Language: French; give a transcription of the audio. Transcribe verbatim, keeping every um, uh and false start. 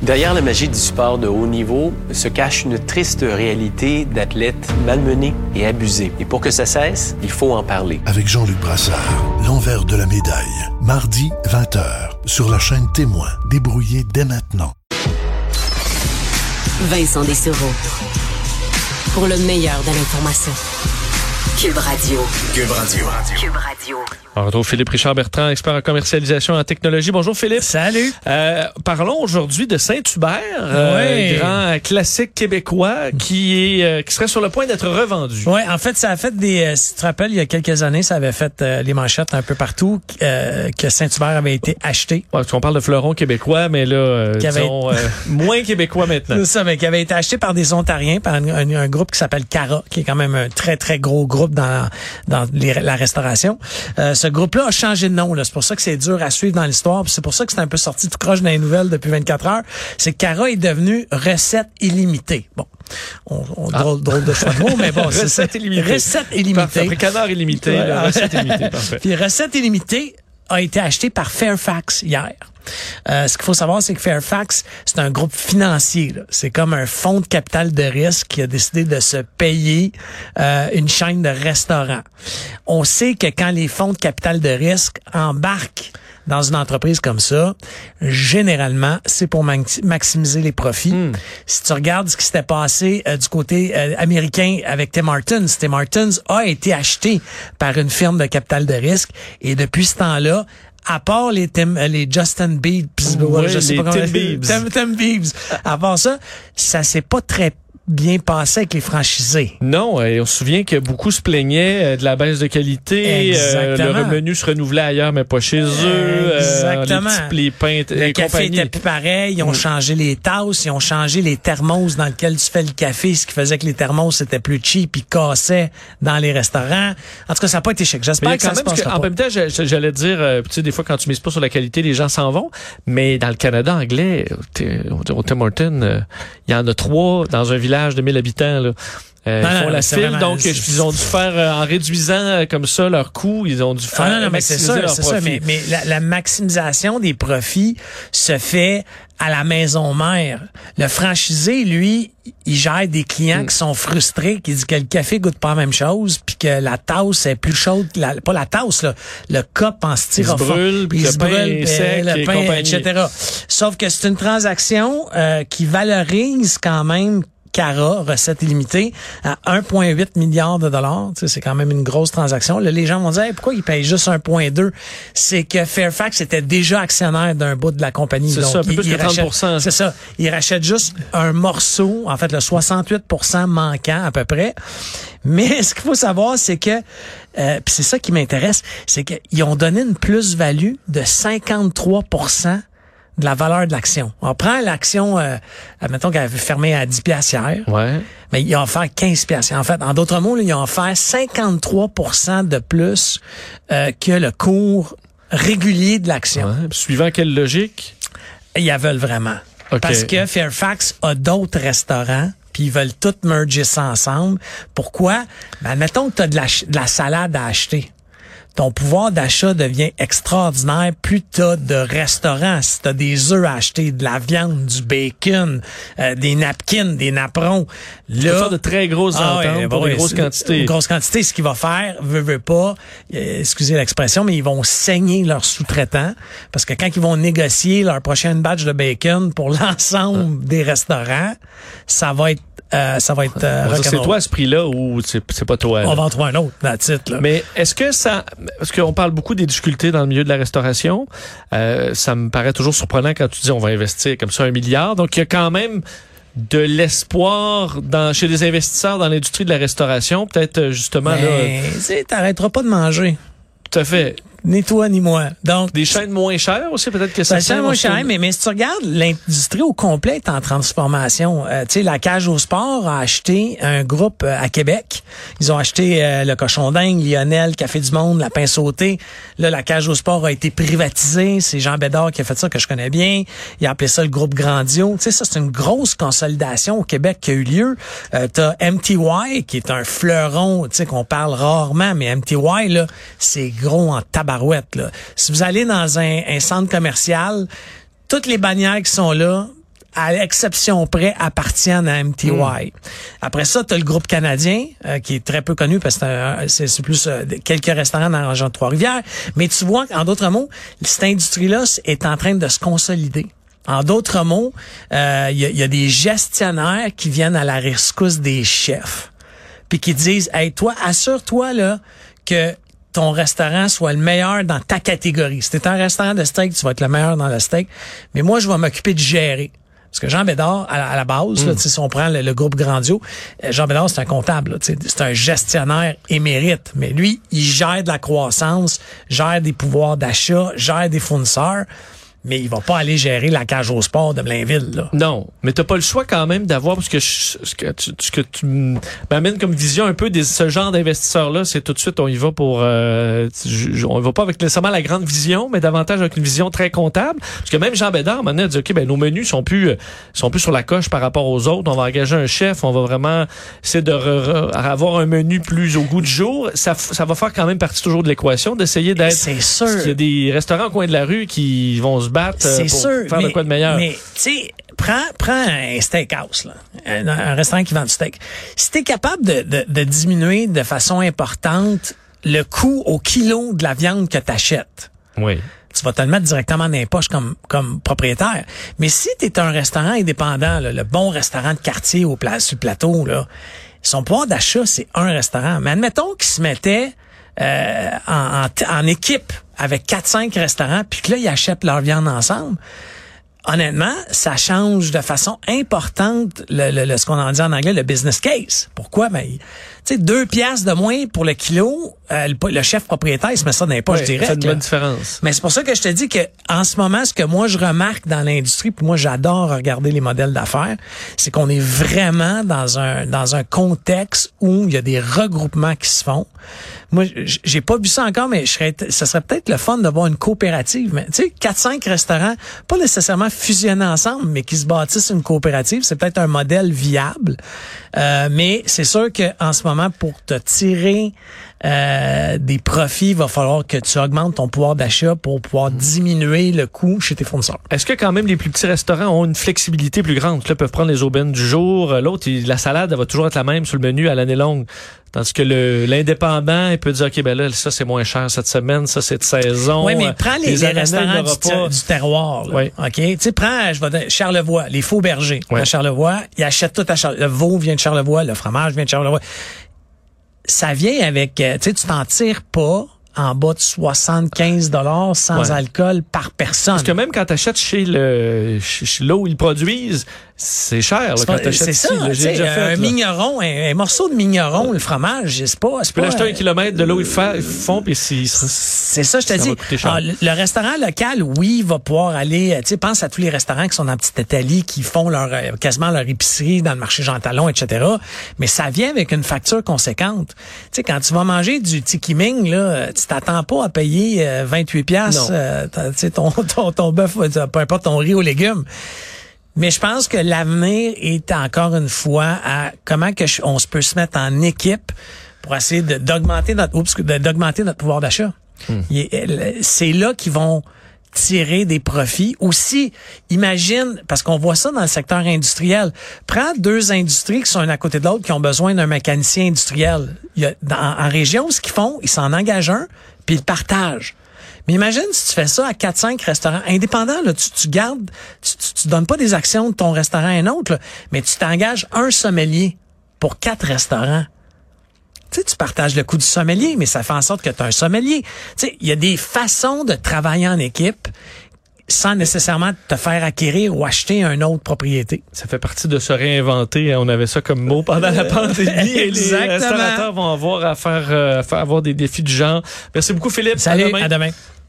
Derrière la magie du sport de haut niveau se cache une triste réalité d'athlètes malmenés et abusés. Et pour que ça cesse, il faut en parler. Avec Jean-Luc Brassard, l'envers de la médaille. Mardi, vingt heures, sur la chaîne Témoin. Débrouillez dès maintenant. Vincent Dessureau. Pour le meilleur de l'information. Cube Radio. Cube Radio. Cube Radio. On retrouve Philippe Richard-Bertrand, expert en commercialisation en technologie. Bonjour Philippe. Salut. Euh, parlons aujourd'hui de Saint-Hubert, euh, oui. grand classique québécois qui est euh, qui serait sur le point d'être revendu. Oui, en fait, ça a fait des... Euh, si tu te rappelles, il y a quelques années, ça avait fait euh, les manchettes un peu partout, euh, que Saint-Hubert avait été acheté. Ouais, parce qu'on parle de fleurons québécois, mais là, euh, Qui avait... disons, euh, moins québécois maintenant. C'est ça, mais qui avait été acheté par des Ontariens, par un, un, un groupe qui s'appelle Cara, qui est quand même un très, très gros groupe dans, dans les, la restauration. Euh, ce groupe-là a changé de nom. Là. C'est pour ça que c'est dur à suivre dans l'histoire. Puis c'est pour ça que c'est un peu sorti tout croche dans les nouvelles depuis vingt-quatre heures. C'est que Cara est devenu Recette illimitée. Bon, on, on ah. drôle, drôle de choix de mots, mais bon, c'est Recette illimitée. Recette illimitée. Parfait. Après Canard illimité, ouais, là, Recette illimitée, parfait. Puis Recette illimitée a été acheté par Fairfax hier. Euh, ce qu'il faut savoir, c'est que Fairfax, c'est un groupe financier. Là. C'est comme un fonds de capital de risque qui a décidé de se payer euh, une chaîne de restaurants. On sait que quand les fonds de capital de risque embarquent dans une entreprise comme ça, généralement, c'est pour maximiser les profits. Mm. Si tu regardes ce qui s'était passé euh, du côté euh, américain avec Tim Hortons, Tim Hortons a été acheté par une firme de capital de risque et depuis ce temps-là, à part les Tim, les Justin Biebs, ouais, je sais les pas comment Tim Biebs. Tim, Tim Biebs. À part ça, ça s'est pas très bien passé avec les franchisés. Non, et on se souvient que beaucoup se plaignaient de la baisse de qualité. Euh, le revenu se renouvelait ailleurs, mais pas chez eux. Exactement. Euh, les petits pains, le les café compagnies. était plus pareil. Ils ont mm. changé les tasses, ils ont changé les thermos dans lesquels tu fais le café, ce qui faisait que les thermos étaient plus cheap, ils cassaient dans les restaurants. En tout cas, ça n'a pas été chic. J'espère mais que ça quand se même, passera que, en pas. même temps, j'allais dire, euh, tu sais, des fois, quand tu mises pas sur la qualité, les gens s'en vont. Mais dans le Canada anglais, au Tim Hortons, euh, il y en a trois dans un village de mille habitants. Là. Euh, non, ils font non, la file, vraiment, donc ils ont dû faire, euh, en réduisant euh, comme ça leurs coûts, ils ont dû faire ah non, non, mais c'est ça, c'est ça, mais, mais la, la maximisation des profits se fait à la maison mère. Le franchisé, lui, il gère des clients mm. qui sont frustrés, qui disent que le café goûte pas la même chose, puis que la tasse est plus chaude, la, pas la tasse, là, le cup en styrofoam. Il se brûle, puis le pain est sec, le pain, et cetera. Sauf que c'est une transaction euh, qui valorise quand même Cara, recette illimitée, à un virgule huit milliard de dollars. Tu sais, c'est quand même une grosse transaction. Là, les gens vont dire, hey, pourquoi ils payent juste un virgule deux? C'est que Fairfax était déjà actionnaire d'un bout de la compagnie. C'est donc, ça, un peu il, plus il que trente pour cent. Rachète, c'est ça. Ils rachètent juste un morceau, en fait, le soixante-huit pour cent manquant à peu près. Mais ce qu'il faut savoir, c'est que, euh, puis c'est ça qui m'intéresse, c'est qu'ils ont donné une plus-value de cinquante-trois pour cent de la valeur de l'action. On prend l'action, euh, admettons qu'elle avait fermé à dix piastres hier, ouais. mais ils ont offert quinze piastres. En fait, en d'autres mots, là, ils ont offert cinquante-trois pour cent de plus euh, que le cours régulier de l'action. Ouais. Suivant quelle logique? Ils la veulent vraiment. Okay. Parce que Fairfax a d'autres restaurants puis ils veulent tout merger ça ensemble. Pourquoi? Ben, admettons que tu as de la, de la salade à acheter. Ton pouvoir d'achat devient extraordinaire plus t'as de restaurants. Si t'as des œufs à acheter, de la viande, du bacon, euh, des napkins, des napperons. Là, tu peux faire de très grosses ah ententes ouais, pour ouais, des grosses quantités. Une grosse quantité, ce qu'il va faire, veut, veut pas, euh, excusez l'expression, mais ils vont saigner leurs sous-traitants. Parce que quand ils vont négocier leur prochaine batch de bacon pour l'ensemble ah. des restaurants, ça va être Euh, ça va être euh, c'est toi à ce prix-là ou c'est, c'est pas toi? Là. On va en trouver un autre, that's it, là. Mais est-ce que ça... Parce qu'on parle beaucoup des difficultés dans le milieu de la restauration. Euh, ça me paraît toujours surprenant quand tu dis on va investir comme ça un milliard. Donc, il y a quand même de l'espoir dans, chez les investisseurs dans l'industrie de la restauration. Peut-être justement... Mais, là, t'arrêteras pas de manger. Tout à fait. Ni toi, ni moi. Donc, des chaînes moins chères aussi, peut-être que ça. Des chaînes moins chères, mais, mais si tu regardes, l'industrie au complet est en transformation. Euh, tu sais, la Cage au Sport a acheté un groupe euh, à Québec. Ils ont acheté euh, le Cochon d'Inde, Lionel, Café du Monde, La Pain Sauté. Là, la Cage au Sport a été privatisée. C'est Jean Bédard qui a fait ça, que je connais bien. Il a appelé ça le groupe Grandio. Tu sais, ça, c'est une grosse consolidation au Québec qui a eu lieu. Euh, t'as M T Y, qui est un fleuron, tu sais, qu'on parle rarement, mais M T Y, là, c'est gros en tabac. Là. Si vous allez dans un, un centre commercial, toutes les bannières qui sont là, à l'exception près, appartiennent à M T Y. Mm. Après ça, tu as le groupe canadien, euh, qui est très peu connu parce que c'est, c'est, c'est plus euh, quelques restaurants dans la région de Trois-Rivières. Mais tu vois, en d'autres mots, cette industrie-là est en train de se consolider. En d'autres mots, il euh, y, a, y a des gestionnaires qui viennent à la rescousse des chefs, puis qui disent, hey, toi, assure-toi là que ton restaurant soit le meilleur dans ta catégorie. Si t'es un restaurant de steak, tu vas être le meilleur dans le steak. Mais moi, je vais m'occuper de gérer. Parce que Jean Bédard, à la, à la base, mm. là, si on prend le, le groupe Grandio, Jean Bédard, c'est un comptable, là, c'est un gestionnaire émérite. Mais lui, il gère de la croissance, gère des pouvoirs d'achat, gère des fournisseurs. Mais il va pas aller gérer la cage au sport de Blainville, là. Non, mais t'as pas le choix quand même d'avoir, parce que je, ce que tu, ce que tu m'amènes comme vision un peu de ce genre d'investisseurs-là, c'est tout de suite, on y va pour, euh, je, on y va pas avec nécessairement la grande vision, mais davantage avec une vision très comptable. Parce que même Jean Bédard, maintenant, a dit, OK, ben, nos menus sont plus, sont plus sur la coche par rapport aux autres. On va engager un chef, on va vraiment essayer de re, re, avoir un menu plus au goût du jour. Ça, ça va faire quand même partie toujours de l'équation, d'essayer d'être. C'est sûr. Il y a des restaurants au coin de la rue qui vont se battre c'est pour sûr, faire mais, de quoi de meilleur. Mais, tu sais, prends, prends un steakhouse, là, un, un restaurant qui vend du steak. Si t'es capable de, de, de diminuer de façon importante le coût au kilo de la viande que t'achètes, oui. tu vas te le mettre directement dans les poches comme, comme propriétaire. Mais si t'es un restaurant indépendant, là, le bon restaurant de quartier au pla- sur le plateau, là, son pouvoir d'achat, c'est un restaurant. Mais admettons qu'il se mettait euh, en, en, en équipe avec quatre cinq restaurants, puis que là, ils achètent leur viande ensemble. Honnêtement, ça change de façon importante le, le, le ce qu'on en dit en anglais, le business case. Pourquoi? Ben, tu sais, deux piastres de moins pour le kilo, euh, le, le chef propriétaire, il se met ça dans les poches ouais, directes. Ça fait une bonne différence. Mais c'est pour ça que je te dis que en ce moment, ce que moi je remarque dans l'industrie, puis moi j'adore regarder les modèles d'affaires, c'est qu'on est vraiment dans un dans un contexte où il y a des regroupements qui se font. Moi, j'ai pas vu ça encore, mais je serais, ça serait peut-être le fun d'avoir une coopérative. Mais tu sais, quatre cinq restaurants, pas nécessairement fusionnés ensemble, mais qui se bâtissent une coopérative, c'est peut-être un modèle viable. Euh, mais c'est sûr que en ce moment, pour te tirer euh, des profits, il va falloir que tu augmentes ton pouvoir d'achat pour pouvoir diminuer le coût chez tes fournisseurs. Est-ce que quand même les plus petits restaurants ont une flexibilité plus grande? Là, ils peuvent prendre les aubaines du jour. L'autre, il, la salade, elle va toujours être la même sur le menu à l'année longue. Tandis que le, l'indépendant, il peut dire, OK, ben là, ça, c'est moins cher cette semaine, ça, c'est de saison. Oui, mais prends les, les, les restaurants du, pas... du terroir, là. Oui. OK? Tu sais, prends, je vais dire, Charlevoix, les Faux Bergers. Oui. À Charlevoix, ils achètent tout à Charlevoix. Le veau vient de Charlevoix, le fromage vient de Charlevoix. Ça vient avec, tu sais, tu t'en tires pas en bas de soixante-quinze dollars sans ouais. alcool par personne. Parce que même quand tu achètes chez le chez, chez là où ils produisent, c'est cher là, quand tu achètes ici. Là, j'ai déjà fait, un là. migneron, un, un morceau de migneron, le fromage, c'est pas... Tu peux l'acheter euh, un kilomètre de là où ils, fa- ils font, puis si, c'est ça, je te dis. Alors, le, le restaurant local, oui, va pouvoir aller... Tu sais, pense à tous les restaurants qui sont dans Petite Italie, qui font leur quasiment leur épicerie dans le marché Jean Talon, et cetera. Mais ça vient avec une facture conséquente. Tu sais, quand tu vas manger du tiki ming, là, tu t'attends pas à payer euh, vingt-huit piastres, euh, tu sais, ton, ton, ton bœuf, peu importe, ton riz aux légumes. Mais je pense que l'avenir est encore une fois à comment que je, on peut se mettre en équipe pour essayer de, d'augmenter notre, oups, de, d'augmenter notre pouvoir d'achat. Hmm. Il, c'est là qu'ils vont tirer des profits. Aussi, imagine, parce qu'on voit ça dans le secteur industriel, prends deux industries qui sont une à côté de l'autre qui ont besoin d'un mécanicien industriel. Il y a, dans, en région, ce qu'ils font, ils s'en engagent un, puis ils le partagent. Mais imagine si tu fais ça à quatre cinq restaurants indépendants, là, tu, tu gardes, tu, tu, tu donnes pas des actions de ton restaurant à un autre, là, mais tu t'engages un sommelier pour quatre restaurants. Tu sais, tu partages le coût du sommelier, mais ça fait en sorte que tu as un sommelier. Tu sais, il y a des façons de travailler en équipe sans nécessairement te faire acquérir ou acheter une autre propriété. Ça fait partie de se réinventer. On avait ça comme mot pendant la pandémie. Et les restaurateurs vont avoir à faire, euh, à faire avoir des défis du genre. Merci beaucoup, Philippe. Salut, à demain. À demain.